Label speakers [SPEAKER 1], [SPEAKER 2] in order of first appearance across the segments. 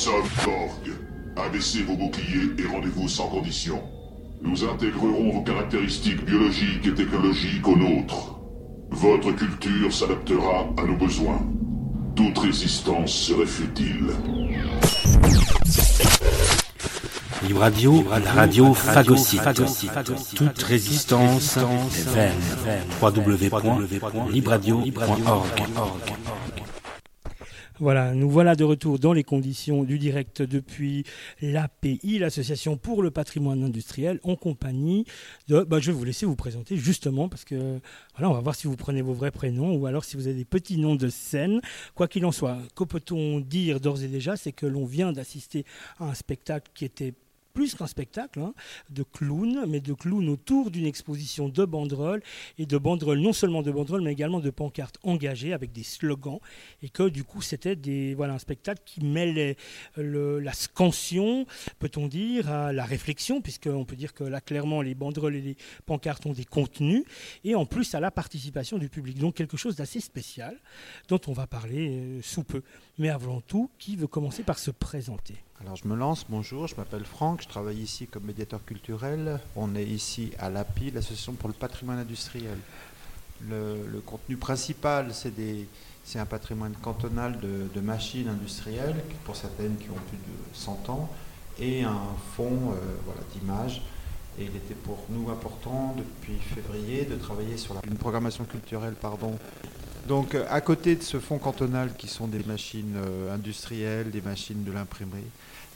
[SPEAKER 1] Sorg. Abaissez vos boucliers et rendez-vous sans condition. Nous intégrerons vos caractéristiques biologiques et technologiques aux nôtres. Votre culture s'adaptera à nos besoins. Toute résistance serait futile.
[SPEAKER 2] Libre Radio, la radio phagocyte. Toute résistance est vaine. www.libradio.org.
[SPEAKER 3] Voilà, nous voilà de retour dans les conditions du direct depuis l'API, l'Association pour le patrimoine industriel, en compagnie de... je vais vous laisser vous présenter justement parce que voilà, on va voir si vous prenez vos vrais prénoms ou alors si vous avez des petits noms de scène. Quoi qu'il en soit, que peut-on dire d'ores et déjà, c'est que l'on vient d'assister à un spectacle qui était plus qu'un spectacle, de clowns, mais de clowns autour d'une exposition de banderoles, et de banderoles, non seulement de banderoles, mais également de pancartes engagées avec des slogans, et que du coup c'était un spectacle qui mêlait la scansion, peut-on dire, à la réflexion, puisqu'on peut dire que là clairement les banderoles et les pancartes ont des contenus, et en plus à la participation du public, donc quelque chose d'assez spécial, dont on va parler sous peu. Mais avant tout, qui veut commencer par se présenter ?
[SPEAKER 4] Alors je me lance, bonjour, je m'appelle Franck, je travaille ici comme médiateur culturel. On est ici à l'API, l'Association pour le patrimoine industriel. Le contenu principal, c'est un patrimoine cantonal de machines industrielles, pour certaines qui ont plus de 100 ans, et un fonds d'images. Et il était pour nous important depuis février de travailler sur une programmation culturelle. Donc à côté de ce fonds cantonal qui sont des machines industrielles, des machines de l'imprimerie,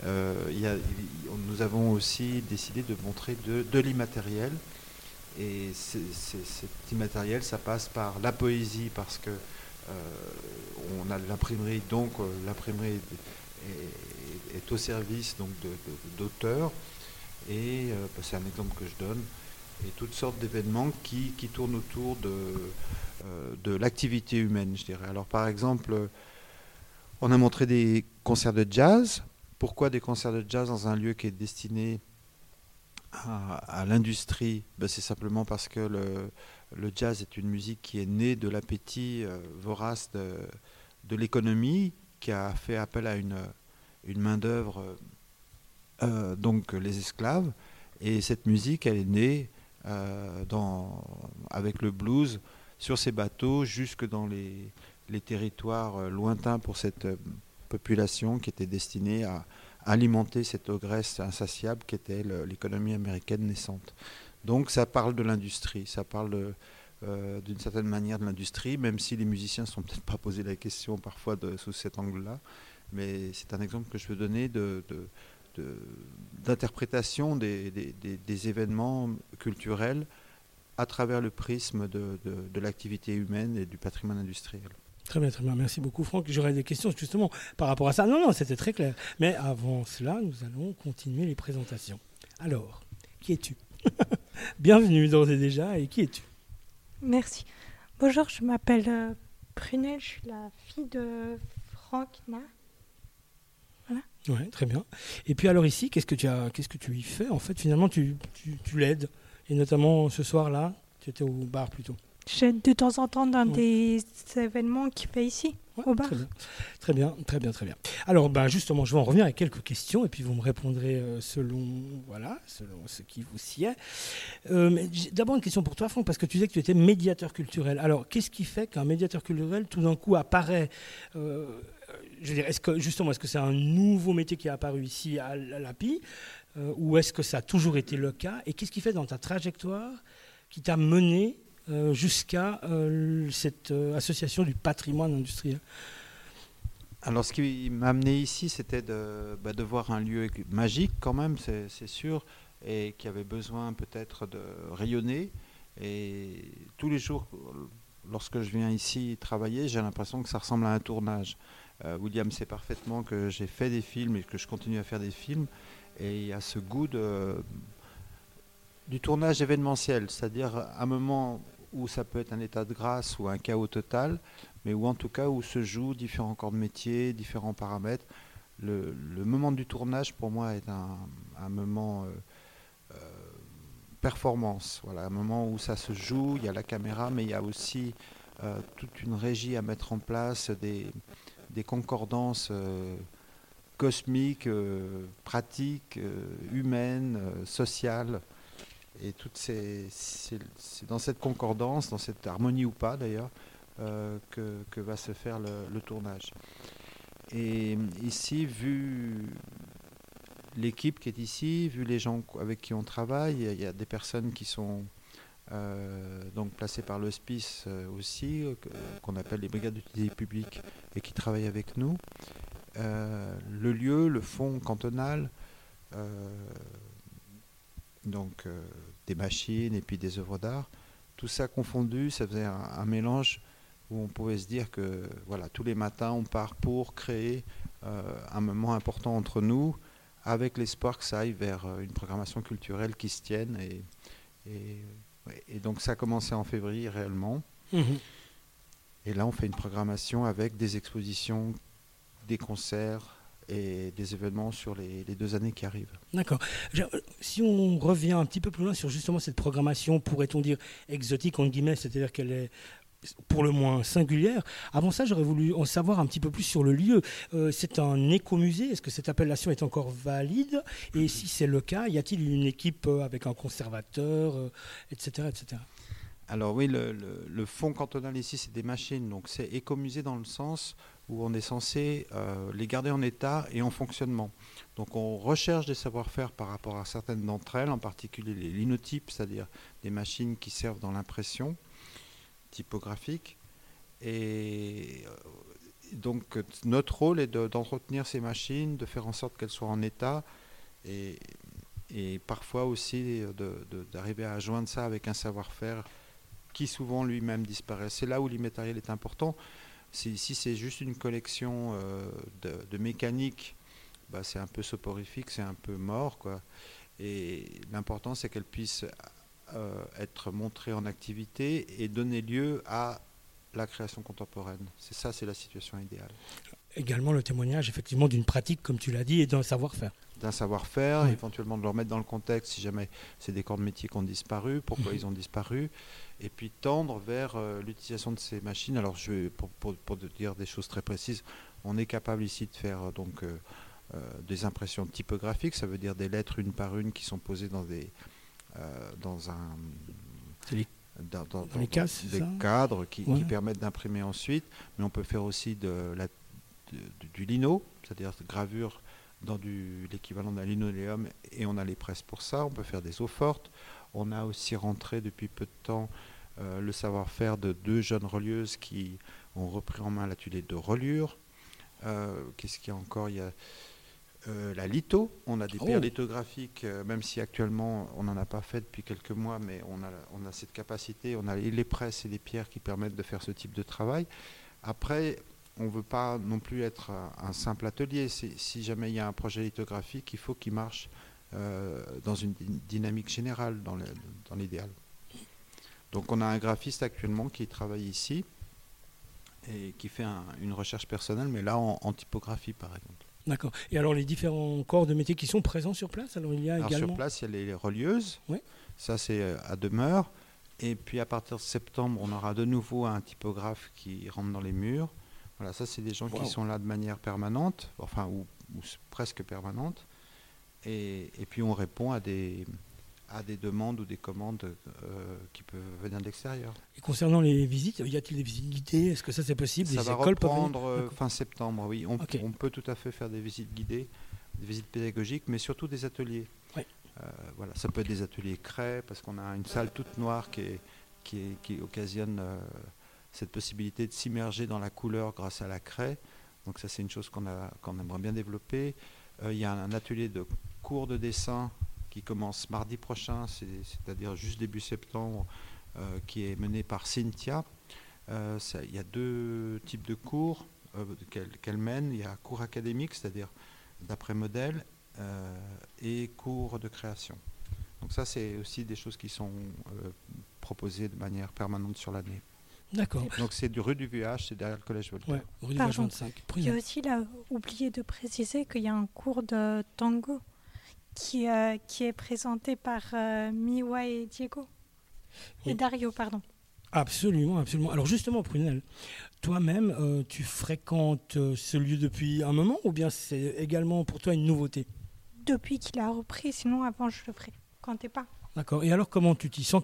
[SPEAKER 4] nous avons aussi décidé de montrer de l'immatériel. Et cet immatériel, ça passe par la poésie parce que on a de l'imprimerie, donc l'imprimerie est au service donc, d'auteurs. Et c'est un exemple que je donne. Et toutes sortes d'événements qui tournent autour de l'activité humaine, je dirais. Alors par exemple, on a montré des concerts de jazz. Pourquoi des concerts de jazz dans un lieu qui est destiné à l'industrie ? C'est simplement parce que le jazz est une musique qui est née de l'appétit vorace de l'économie, qui a fait appel à une main-d'œuvre, donc les esclaves. Et cette musique, elle est née avec le blues sur ces bateaux jusque dans les territoires lointains pour cette population qui était destinée à alimenter cette ogresse insatiable qui était l'économie américaine naissante. Donc ça parle de l'industrie, ça parle d'une certaine manière de l'industrie, même si les musiciens ne sont peut-être pas posé la question parfois sous cet angle-là, mais c'est un exemple que je veux donner d'interprétation des événements culturels à travers le prisme de l'activité humaine et du patrimoine industriel.
[SPEAKER 3] Très bien, merci beaucoup Franck. J'aurais des questions justement par rapport à ça. Non, c'était très clair. Mais avant cela, nous allons continuer les présentations. Alors, qui es-tu ? Bienvenue d'ores et déjà, et qui es-tu ?
[SPEAKER 5] Merci. Bonjour, je m'appelle Prunelle, je suis la fille de Franck Na. Voilà.
[SPEAKER 3] Ouais, très bien. Et puis alors ici, qu'est-ce que tu y fais ? En fait, finalement, tu l'aides. Et notamment ce soir-là, tu étais au bar plutôt.
[SPEAKER 5] J'aide de temps en temps dans des événements qu'il fait ici, au bar.
[SPEAKER 3] Très bien. Alors, justement, je vais en revenir avec quelques questions et puis vous me répondrez selon ce qui vous sied. Mais d'abord, une question pour toi, Franck, parce que tu disais que tu étais médiateur culturel. Alors, qu'est-ce qui fait qu'un médiateur culturel, tout d'un coup, apparaît je veux dire, est-ce que c'est un nouveau métier qui est apparu ici à l'API ou est-ce que ça a toujours été le cas ? Et qu'est-ce qui fait dans ta trajectoire qui t'a mené jusqu'à cette association du patrimoine industriel ?
[SPEAKER 4] Alors ce qui m'a amené ici, c'était de voir un lieu magique quand même, c'est sûr, et qui avait besoin peut-être de rayonner. Et tous les jours, lorsque je viens ici travailler, j'ai l'impression que ça ressemble à un tournage. William sait parfaitement que j'ai fait des films et que je continue à faire des films. Et il y a ce goût du tournage événementiel, c'est-à-dire un moment où ça peut être un état de grâce ou un chaos total, mais où en tout cas où se jouent différents corps de métier, différents paramètres. Le moment du tournage pour moi est un moment performance, voilà, un moment où ça se joue, il y a la caméra, mais il y a aussi toute une régie à mettre en place, des concordances cosmique, pratique, humaine, sociale. Et c'est dans cette concordance, dans cette harmonie ou pas d'ailleurs, que va se faire le tournage. Et ici, vu l'équipe qui est ici, vu les gens avec qui on travaille, il y a des personnes qui sont donc placées par l'hospice aussi, qu'on appelle les brigades d'utilité publique et qui travaillent avec nous. Le lieu, le fonds cantonal, donc des machines et puis des œuvres d'art, tout ça confondu, ça faisait un mélange où on pouvait se dire que voilà, tous les matins on part pour créer un moment important entre nous, avec l'espoir que ça aille vers une programmation culturelle qui se tienne. Et donc ça a commencé en février réellement. Et là on fait une programmation avec des expositions, des concerts et des événements sur les 2 années qui arrivent.
[SPEAKER 3] D'accord. Si on revient un petit peu plus loin sur justement cette programmation, pourrait-on dire exotique, entre guillemets, c'est-à-dire qu'elle est pour le moins singulière. Avant ça, j'aurais voulu en savoir un petit peu plus sur le lieu. C'est un écomusée. Est-ce que cette appellation est encore valide? Et si c'est le cas, y a-t-il une équipe avec un conservateur, etc., etc.
[SPEAKER 4] Alors oui, le fonds cantonal ici, c'est des machines. Donc c'est écomusée dans le sens où on est censé les garder en état et en fonctionnement. Donc on recherche des savoir-faire par rapport à certaines d'entre elles, en particulier les linotypes, c'est-à-dire des machines qui servent dans l'impression typographique. Et donc notre rôle est d'entretenir ces machines, de faire en sorte qu'elles soient en état et parfois aussi d'arriver à joindre ça avec un savoir-faire qui souvent lui-même disparaît. C'est là où l'immatériel est important. Si c'est juste une collection de mécanique, bah, c'est un peu soporifique, c'est un peu mort, quoi. Et l'important, c'est qu'elle puisse être montrée en activité et donner lieu à la création contemporaine. C'est la situation idéale.
[SPEAKER 3] Également le témoignage effectivement d'une pratique, comme tu l'as dit, et d'un savoir-faire.
[SPEAKER 4] D'un savoir-faire,
[SPEAKER 3] Oui.
[SPEAKER 4] éventuellement de le remettre dans le contexte si jamais c'est des corps de métier qui ont disparu, pourquoi ils ont disparu, et puis tendre vers l'utilisation de ces machines. Alors pour dire des choses très précises, on est capable ici de faire des impressions typographiques, ça veut dire des lettres une par une qui sont posées dans des
[SPEAKER 3] les cases,
[SPEAKER 4] des cadres qui permettent d'imprimer ensuite, mais on peut faire aussi du lino, c'est-à-dire de gravure dans l'équivalent d'un linoléum, et on a les presses pour ça. On peut faire des eaux fortes. On a aussi rentré depuis peu de temps le savoir-faire de 2 jeunes relieuses qui ont repris en main l'atelier de reliure. Qu'est-ce qu'il y a encore? Il y a la litho. On a des paires lithographiques, même si actuellement on n'en a pas fait depuis quelques mois, mais on a cette capacité. On a les presses et les pierres qui permettent de faire ce type de travail. Après, on ne veut pas non plus être un simple atelier. Si jamais il y a un projet lithographique, il faut qu'il marche dans une dynamique générale, dans l'idéal. Donc on a un graphiste actuellement qui travaille ici et qui fait une recherche personnelle, mais là en typographie par exemple.
[SPEAKER 3] D'accord. Et alors les différents corps de métier qui sont présents sur place, alors il y a également...
[SPEAKER 4] Sur place, il y a les relieuses.
[SPEAKER 3] Oui.
[SPEAKER 4] Ça c'est à demeure. Et puis à partir de septembre, on aura de nouveau un typographe qui rentre dans les murs. Voilà, ça c'est des gens qui sont là de manière permanente, enfin ou presque permanente. Et puis on répond à des demandes ou des commandes qui peuvent venir de l'extérieur.
[SPEAKER 3] Et concernant les visites, y a-t-il des visites guidées? Est-ce que ça c'est possible?
[SPEAKER 4] Ça va reprendre fin septembre, oui. On peut tout à fait faire des visites guidées, des visites pédagogiques, mais surtout des ateliers.
[SPEAKER 3] Oui.
[SPEAKER 4] Voilà, ça peut être des ateliers craie, parce qu'on a une salle toute noire qui occasionne cette possibilité de s'immerger dans la couleur grâce à la craie. Donc ça c'est une chose qu'on aimerait bien développer. Il y a un atelier de cours de dessin qui commence mardi prochain, c'est-à-dire juste début septembre, qui est mené par Cynthia. Il y a 2 types de cours qu'elle mène. Il y a cours académique, c'est-à-dire d'après modèle, et cours de création. Donc ça, c'est aussi des choses qui sont proposées de manière permanente sur l'année.
[SPEAKER 3] D'accord.
[SPEAKER 4] Donc c'est rue du VH, c'est derrière le collège Voltaire.
[SPEAKER 3] Ouais, rue du VH 25.
[SPEAKER 5] J'ai aussi oublié de préciser qu'il y a un cours de tango qui est présenté par Miwa et Diego. Et Dario, pardon.
[SPEAKER 3] Absolument, absolument. Alors justement, Prunelle, toi-même, tu fréquentes ce lieu depuis un moment ou bien c'est également pour toi une nouveauté?
[SPEAKER 5] Depuis qu'il a repris, sinon avant je le fréquentais pas.
[SPEAKER 3] D'accord. Et alors comment tu t'y sens?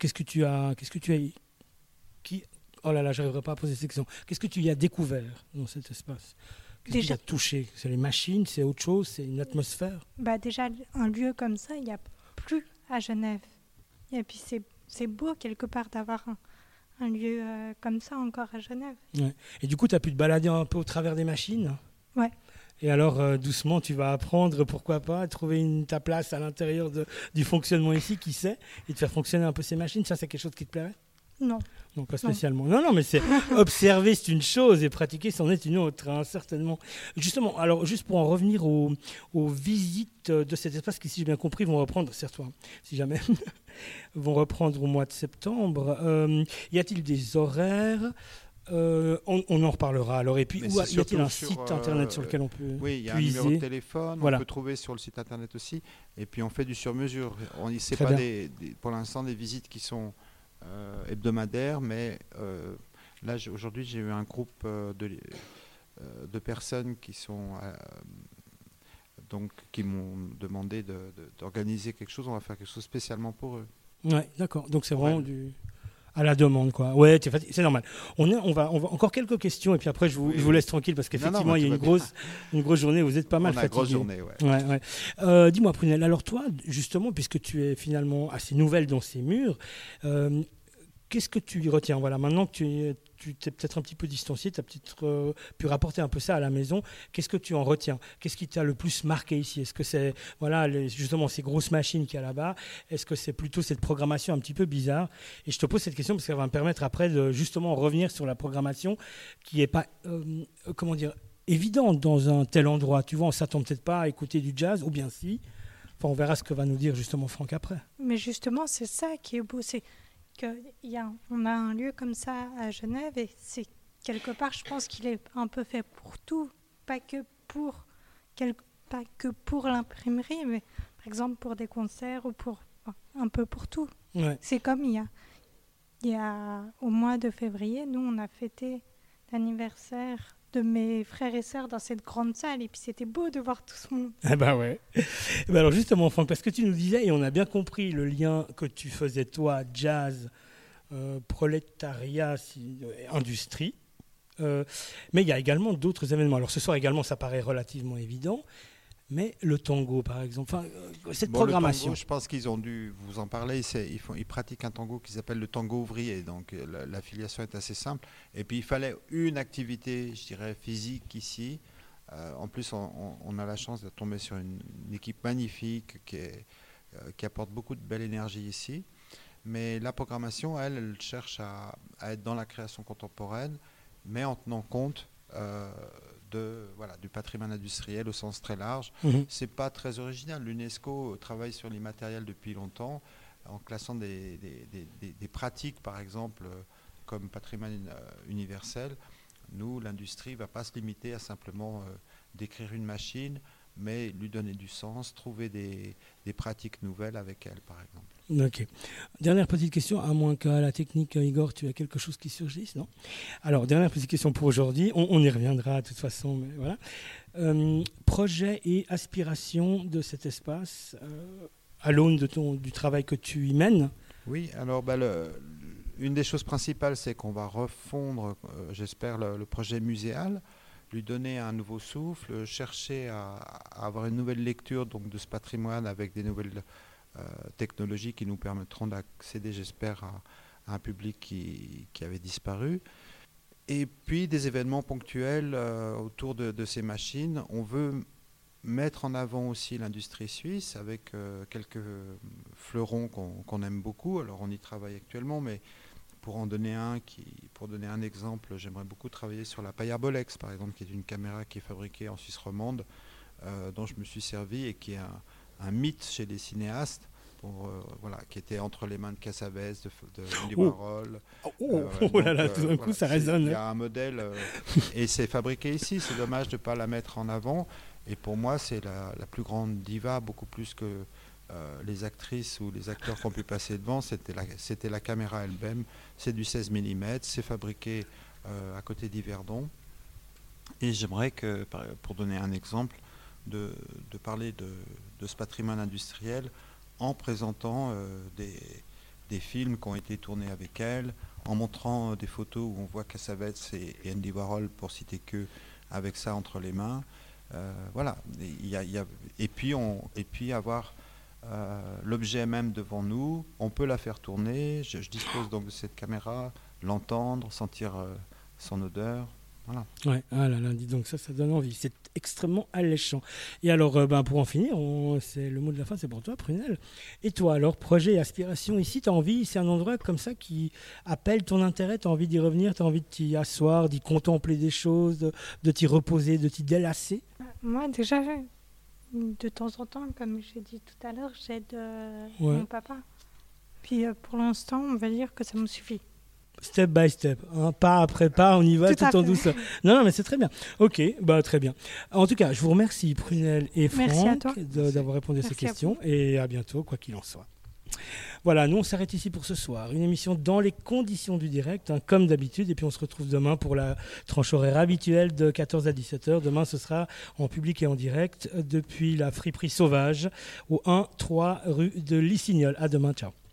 [SPEAKER 3] Oh là là, j'arriverai pas à poser cette question. Qu'est-ce que tu y as découvert dans cet espace? Qu'est-ce qui
[SPEAKER 5] Déjà,
[SPEAKER 3] t'a touché? C'est les machines, c'est autre chose, c'est une atmosphère?
[SPEAKER 5] déjà un lieu comme ça, il n'y a plus à Genève. Et puis c'est beau quelque part d'avoir un lieu comme ça encore à Genève.
[SPEAKER 3] Ouais. Et du coup, tu as pu te balader un peu au travers des machines?
[SPEAKER 5] Ouais.
[SPEAKER 3] Et alors, doucement, tu vas apprendre, pourquoi pas, à trouver ta place à l'intérieur du fonctionnement ici, qui sait, et de faire fonctionner un peu ces machines. Ça, c'est quelque chose qui te plairait?
[SPEAKER 5] Non.
[SPEAKER 3] Non, pas spécialement. Non, mais c'est observer, c'est une chose, et pratiquer, c'en est une autre, hein, certainement. Justement, alors, juste pour en revenir aux visites de cet espace qui, si j'ai bien compris, vont reprendre, serre-toi, si jamais, vont reprendre au mois de septembre. Y a-t-il des horaires? On en reparlera alors. Et puis, y a-t-il un site internet sur lequel on peut
[SPEAKER 4] Oui, il y a
[SPEAKER 3] puiser?
[SPEAKER 4] un numéro de téléphone,
[SPEAKER 3] Voilà.
[SPEAKER 4] on peut trouver sur le site internet aussi. Et puis on fait du sur-mesure. C'est
[SPEAKER 3] Très
[SPEAKER 4] pas
[SPEAKER 3] bien.
[SPEAKER 4] pour l'instant des visites qui sont hebdomadaires, mais là aujourd'hui j'ai eu un groupe de personnes qui sont donc qui m'ont demandé d'organiser quelque chose. On va faire quelque chose spécialement pour eux.
[SPEAKER 3] Ouais, d'accord. Donc c'est vraiment à la demande, quoi. Ouais, c'est normal. On va encore quelques questions et puis après je vous laisse tranquille parce qu'effectivement il y a une grosse journée. Vous êtes pas mal fatigué.
[SPEAKER 4] Grosse journée, ouais.
[SPEAKER 3] Ouais. Dis-moi, Prunelle, alors toi, justement, puisque tu es finalement assez nouvelle dans ces murs, qu'est-ce que tu y retiens? Voilà, maintenant que tu t'es peut-être un petit peu distancié, tu as peut-être pu rapporter un peu ça à la maison. Qu'est-ce que tu en retiens? Qu'est-ce qui t'a le plus marqué ici? Est-ce que c'est justement ces grosses machines qu'il y a là-bas? Est-ce que c'est plutôt cette programmation un petit peu bizarre? Et je te pose cette question parce qu'elle va me permettre après de justement revenir sur la programmation qui n'est pas, évidente dans un tel endroit. Tu vois, on ne s'attend peut-être pas à écouter du jazz, ou bien si. Enfin, on verra ce que va nous dire justement Franck après.
[SPEAKER 5] Mais justement, c'est ça qui est beau, c'est on a un lieu comme ça à Genève et c'est quelque part, je pense qu'il est un peu fait pour tout, pas que pour l'imprimerie, mais par exemple pour des concerts ou un peu pour tout.
[SPEAKER 3] Ouais.
[SPEAKER 5] C'est comme il y a au mois de février, nous on a fêté l'anniversaire de mes frères et sœurs dans cette grande salle et puis c'était beau de voir tout ce monde.
[SPEAKER 3] Ah bah ouais. Bah alors justement Franck, parce que tu nous disais et on a bien compris le lien que tu faisais toi, jazz, prolétariat, industrie, mais il y a également d'autres événements. Alors ce soir également ça paraît relativement évident, mais le tango par exemple, cette programmation.
[SPEAKER 4] Le tango, je pense qu'ils ont dû vous en parler, ils pratiquent un tango qui s'appelle le tango ouvrier, donc l'affiliation est assez simple. Et puis il fallait une activité, je dirais, physique ici. En plus, on a la chance de tomber sur une équipe magnifique qui apporte beaucoup de belle énergie ici. Mais la programmation, elle cherche à être dans la création contemporaine, mais en tenant compte du patrimoine industriel au sens très large. C'est pas très original. L'UNESCO travaille sur l'immatériel depuis longtemps, en classant des pratiques, par exemple, comme patrimoine universel. Nous, l'industrie ne va pas se limiter à simplement décrire une machine, mais lui donner du sens, trouver des pratiques nouvelles avec elle, par exemple.
[SPEAKER 3] Ok. Dernière petite question, à moins qu'à la technique, Igor, tu as quelque chose qui surgisse, non? Alors, dernière petite question pour aujourd'hui. On y reviendra de toute façon, mais voilà. Projet et aspiration de cet espace à l'aune du travail que tu y mènes?
[SPEAKER 4] Oui, alors une des choses principales, c'est qu'on va refondre, j'espère, le projet muséal, lui donner un nouveau souffle, chercher à avoir une nouvelle lecture donc, de ce patrimoine avec des nouvelles technologies qui nous permettront d'accéder, j'espère, à un public qui avait disparu. Et puis des événements ponctuels autour de ces machines. On veut mettre en avant aussi l'industrie suisse avec quelques fleurons qu'on aime beaucoup. Alors on y travaille actuellement, mais pour donner un exemple, j'aimerais beaucoup travailler sur la Payard Bolex, par exemple, qui est une caméra qui est fabriquée en Suisse romande, dont je me suis servi et qui est un mythe chez les cinéastes, qui était entre les mains de Cassavetes, de Andy Warhol.
[SPEAKER 3] Tout d'un coup, ça résonne.
[SPEAKER 4] Il y a un modèle, et c'est fabriqué ici, c'est dommage de ne pas la mettre en avant. Et pour moi, c'est la plus grande diva, beaucoup plus que les actrices ou les acteurs qui ont pu passer devant, c'était la caméra elle-même. C'est du 16 mm, c'est fabriqué à côté d'Yverdon. Et j'aimerais que, pour donner un exemple, de parler de ce patrimoine industriel en présentant des films qui ont été tournés avec elle, en montrant des photos où on voit Cassavetes et Andy Warhol, pour citer qu'eux, avec ça entre les mains. Voilà. Et puis avoir l'objet même devant nous. On peut la faire tourner. Je dispose donc de cette caméra, l'entendre, sentir son odeur. Voilà.
[SPEAKER 3] Ouais, ah là là, dis donc, ça donne envie. C'est extrêmement alléchant. Et alors, pour en finir, c'est le mot de la fin, c'est pour toi, Prunelle. Et toi, alors, projet et aspiration ici, t'as envie, c'est un endroit comme ça qui appelle ton intérêt, t'as envie d'y revenir, t'as envie de t'y asseoir, d'y contempler des choses, de t'y reposer, de t'y délasser?
[SPEAKER 5] Moi, déjà, de temps en temps, comme j'ai dit tout à l'heure, j'aide mon papa. Puis pour l'instant, on va dire que ça me suffit.
[SPEAKER 3] Step by step, hein, pas après pas, on y va tout en douceur. Non, mais c'est très bien. Ok, très bien. En tout cas, je vous remercie Prunelle et Franck d'avoir répondu à ces questions et à bientôt, quoi qu'il en soit. Voilà, nous on s'arrête ici pour ce soir. Une émission dans les conditions du direct, hein, comme d'habitude, et puis on se retrouve demain pour la tranche horaire habituelle de 14 à 17h. Demain, ce sera en public et en direct depuis la friperie Sauvage au 1-3 rue de Lissignol. À demain, ciao.